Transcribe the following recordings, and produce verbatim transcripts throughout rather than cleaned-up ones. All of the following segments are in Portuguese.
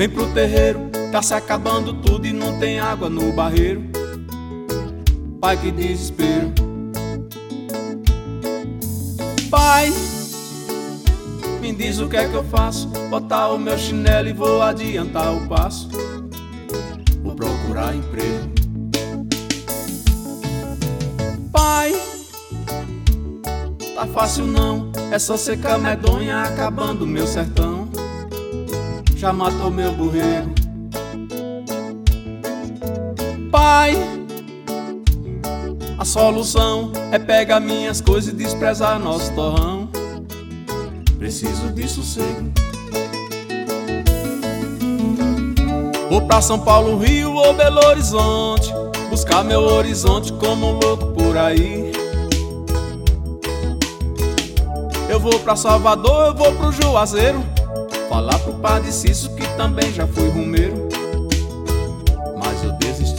Vem pro terreiro, tá se acabando tudo e não tem água no barreiro. Pai, que desespero. Pai, me diz o que é que eu faço. Botar o meu chinelo e vou adiantar o passo. Vou procurar emprego. Pai, tá fácil não, é só secar medonha acabando meu sertão. Já matou meu burreiro. Pai, a solução é pegar minhas coisas e desprezar nosso torrão. Preciso de sossego. Vou pra São Paulo, Rio ou Belo Horizonte, buscar meu horizonte como um louco por aí. Eu vou pra Salvador, eu vou pro Juazeiro, falar pro Padre Cício que também já fui rumeiro. Mas eu desisti.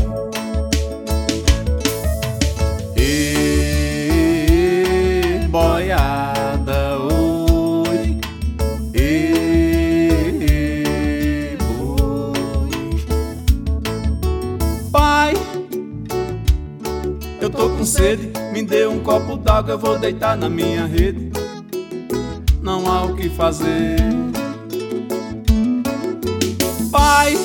E boiada, oi, e boi. Pai, eu tô com sede, me dê um copo d'água, eu vou deitar na minha rede. Não há o que fazer. Pai,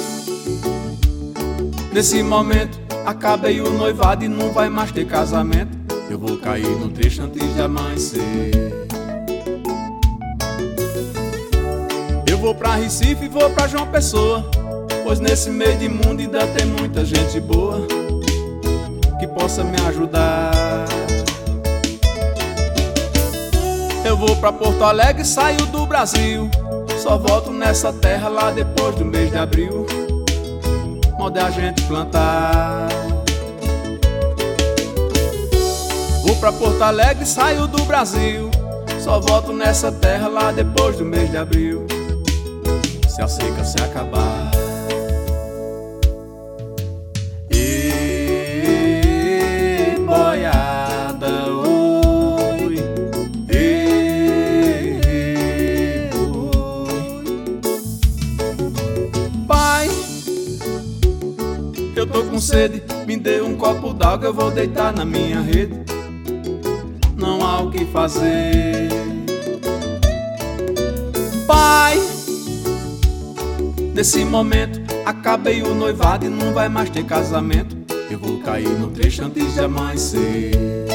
nesse momento acabei o noivado e não vai mais ter casamento. Eu vou cair no trecho antes de amanhecer. Eu vou pra Recife e vou pra João Pessoa, pois nesse meio de mundo ainda tem muita gente boa que possa me ajudar. Eu vou pra Porto Alegre, saio do Brasil, só volto nessa terra lá depois do mês de abril. Modo é a gente plantar. Vou pra Porto Alegre, saio do Brasil, só volto nessa terra lá depois do mês de abril. Se a seca se acabar. E boiada, oi, e boi. Pai, eu tô com sede, me dê um copo d'água, eu vou deitar na minha rede. Não há o que fazer. Pai, nesse momento acabei o noivado e não vai mais ter casamento. Eu vou cair no trecho antes de amanhecer.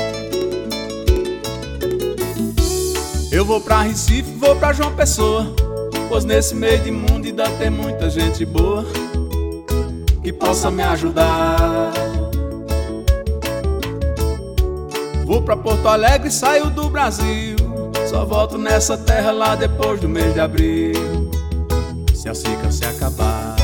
Eu vou pra Recife, vou pra João Pessoa, pois nesse meio de mundo ainda tem muita gente boa que possa me ajudar. Vou pra Porto Alegre, saio do Brasil, só volto nessa terra lá depois do mês de abril. Se a seca se acabar.